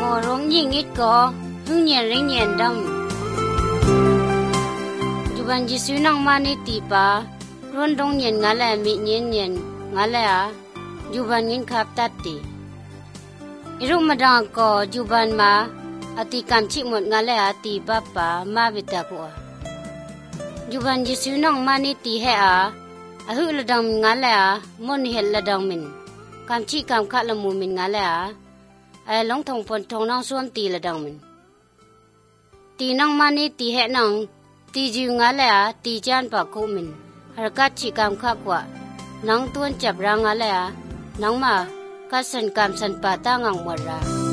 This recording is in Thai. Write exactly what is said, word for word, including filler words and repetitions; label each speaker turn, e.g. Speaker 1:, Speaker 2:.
Speaker 1: อร้องยิ่งอิดก็หึงเงียนริงเงียนดำจุบันยิสุนังมานิตีปาร้อนดงเงียนงาแลมิเงียนเงียนงาแลอะจุบันงินขับตัดตีอิรุมาดังก็จุบันมาอติกรรมชิหมดงาแลอะตีปาปามาบิตากัวจุบันยิสุนังมานิตีให้อาอะหุละดังงาแลอะมนเฮลละดังมินกำชิกำขัดละมูมินงาแลอะไอ้หลงทงพนทงน้องส่วนตีละดังมินตีนังมานิตีให้นังตีจิวงาแลอะตีจานปากคุมินหรกัดชิกำขักว่านังต้วนจับรางงาแลอะนังมากัดสันกำสันปาตางังหมดรา